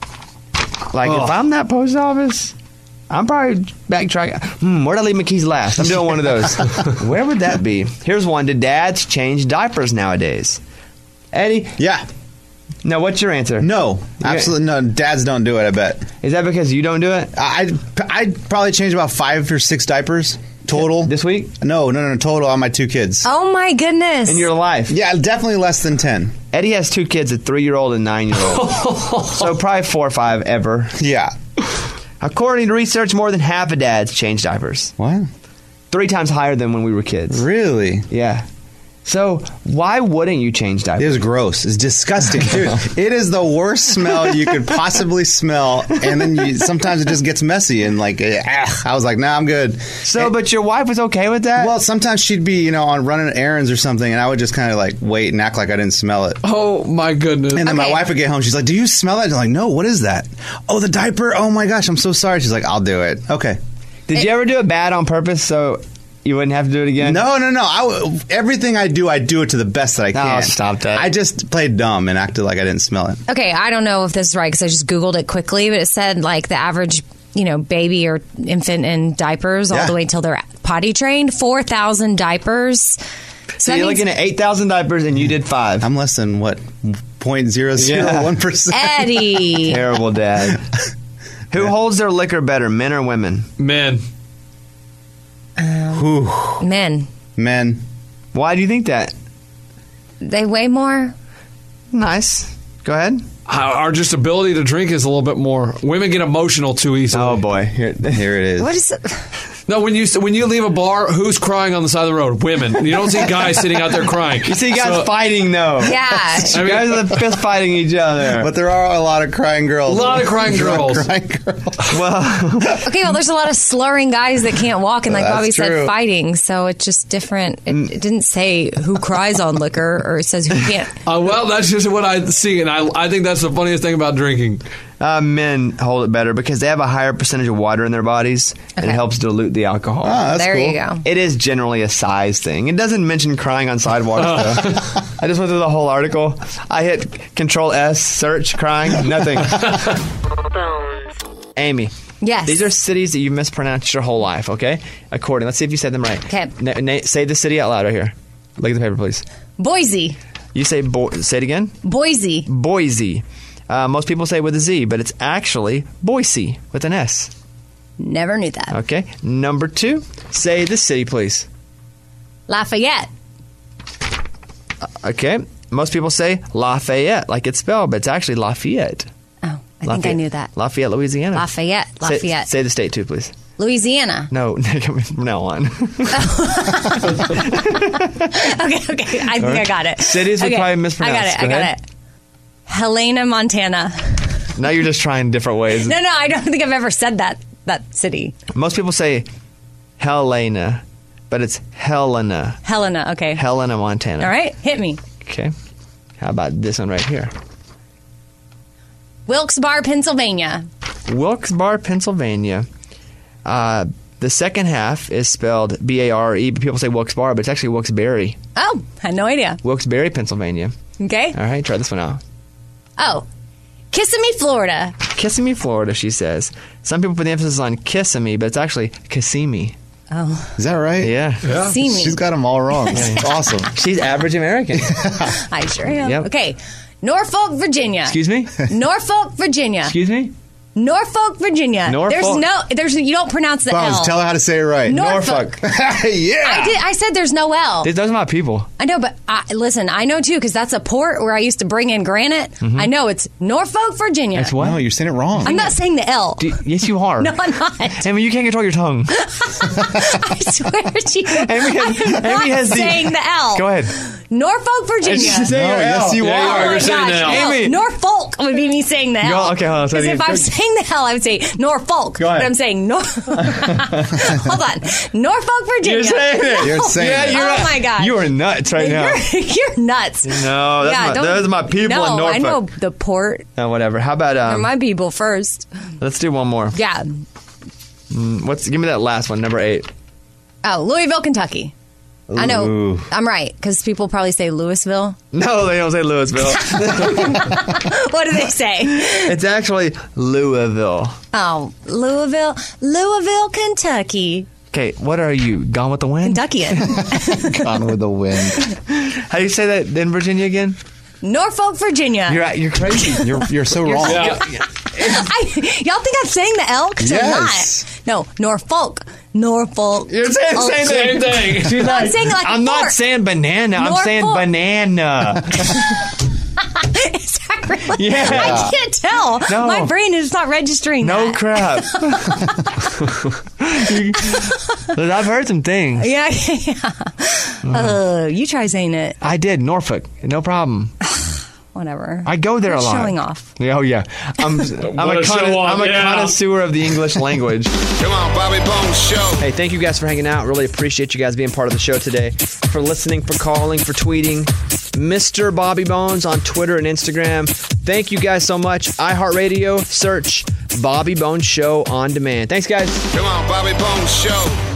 If I'm that post office, I'm probably backtracking. Where'd I leave my keys last? I'm doing one of those. Where would that be? Here's one. Do dads change diapers nowadays? Eddie? Yeah. No, what's your answer? No. Absolutely no. Dads don't do it, I bet. Is that because you don't do it? I'd probably change about 5 or 6 diapers total. This week? No, total on my 2 kids. Oh, my goodness. In your life? Yeah, definitely less than 10. Eddie has 2 kids, a 3-year-old and 9-year-old. So probably 4 or 5 ever. Yeah. According to research, more than half of dads change diapers. What? 3 times higher than when we were kids. Really? Yeah. So why wouldn't you change diapers? It is gross. It's disgusting, dude. It is the worst smell you could possibly smell, and then sometimes it just gets messy and I was like, nah, I'm good. So, but your wife was okay with that? Well, sometimes she'd be, on running errands or something, and I would just kind of wait and act like I didn't smell it. Oh my goodness! And then my wife would get home. She's like, "Do you smell it?" I'm like, "No. What is that?" "Oh, the diaper. Oh my gosh, I'm so sorry." She's like, "I'll do it." Okay. Did you ever do it bad on purpose so you wouldn't have to do it again? No. Everything I do it to the best that I can. Oh, stop that. I just played dumb and acted like I didn't smell it. Okay, I don't know if this is right because I just Googled it quickly, but it said the average, baby or infant in diapers all the way till they're potty trained, 4,000 diapers. So you're looking at 8,000 diapers and you did 5. I'm less than, 0.001%? Eddie. Terrible dad. Who holds their liquor better, men or women? Men. Men. Men. Why do you think that? They weigh more. Nice. Go ahead. Our just ability to drink is a little bit more. Women get emotional too easily. Oh boy, here it is. What is it? No, when you leave a bar, who's crying on the side of the road? Women. You don't see guys sitting out there crying. You see guys fighting though. Yeah, guys are fist fighting each other. But there are a lot of crying girls. A lot of crying girls. Well, okay. Well, there's a lot of slurring guys that can't walk, and like Bobby true. said, fighting. So it's just different. It didn't say who cries on liquor, or it says who can't. Well, that's just what I see, and I think that's the funniest thing about drinking. Men hold it better because they have a higher percentage of water in their bodies, and it helps dilute the alcohol. There you go. It is generally a size thing. It doesn't mention crying on sidewalks, though. I just went through the whole article. I hit Control S, search, crying, nothing. Amy. Yes. These are cities that you mispronounced your whole life, okay? Let's see if you said them right. Okay. Say the city out loud right here. Look at the paper, please. Boise. You say it again? Boise. Boise. Most people say with a Z, but it's actually Boise with an S. Never knew that. Okay. Number 2, say the city, please. Lafayette. Okay. Most people say Lafayette, like it's spelled, but it's actually Lafayette. Oh, I think I knew that. Lafayette, Louisiana. Lafayette. Say the state, too, please. Louisiana. No, from now on. Okay. I think I got it. Cities we probably mispronounced. I got it. Helena, Montana. Now you're just trying different ways. No, I don't think I've ever said that city. Most people say Helena, but it's Helena. Helena, okay. Helena, Montana. All right, hit me. Okay. How about this one right here? Wilkes-Barre, Pennsylvania. Wilkes-Barre, Pennsylvania. The second half is spelled B-A-R-E, but people say Wilkes-Barre, but it's actually Wilkes-Barre. Oh, had no idea. Wilkes-Barre, Pennsylvania. Okay. All right, try this one out. Oh, Kissimmee, Florida. Kissimmee, Florida, she says. Some people put the emphasis on Kissimmee, but it's actually Kissimmee. Oh. Is that right? Yeah. Kissimmee. She's got them all wrong. It's awesome. She's average American. I sure am. Yep. Okay. Norfolk, Virginia. Excuse me? Norfolk, Virginia. Excuse me? Norfolk, Virginia. Norfolk. You don't pronounce the Bones, L. tell her how to say it right. Norfolk. Yeah. I said there's no L. Those are my people. I know, but listen, I know too, because that's a port where I used to bring in granite. I know it's Norfolk, Virginia. That's what? No, you're saying it wrong. I'm not saying the L. Yes, you are. No, I'm not. Amy, you can't control your tongue. I swear to you. Amy has saying the L. Go ahead. Norfolk, Virginia. Yes, you are. Oh my You're saying the gosh. L. Amy. Norfolk would be me saying the L. Okay, hold on. Because if I was saying the L, I would say Norfolk. Go ahead. But I'm saying Hold on. Norfolk, Virginia. You're saying it. You're saying it. Oh my God. You are nuts right now. You're nuts. No, those are my people in Norfolk. I know the port. Whatever. How about They're my people first. let's do one more. Yeah. Give me that last one, number 8. Oh, Louisville, Kentucky. I know. Ooh. I'm right, because people probably say Louisville. No, they don't say Louisville. What do they say? It's actually Louisville. Oh, Louisville, Kentucky. Okay, what are you? Gone with the Wind? Kentuckian. Gone with the wind. How do you say that in Virginia again? Norfolk, Virginia. You're crazy. You're so wrong. Y'all think I'm saying the L? Because Yes. I'm not. No, Norfolk. You're saying the same thing. She's No, I'm saying it like I'm a not fork. saying banana. I'm Norfolk. saying banana. Is that really? Yeah. I can't tell. No. My brain is not registering No that. crap. I've heard some things. Yeah. You try saying it. I did. Norfolk. No problem. Whatever. I go there a lot. Showing off. Oh, yeah. I'm a connoisseur of the English language. Come on, Bobby Bones Show. Hey, thank you guys for hanging out. Really appreciate you guys being part of the show today. For listening, for calling, for tweeting. Mr. Bobby Bones on Twitter and Instagram. Thank you guys so much. iHeartRadio, search Bobby Bones Show on demand. Thanks, guys. Come on, Bobby Bones Show.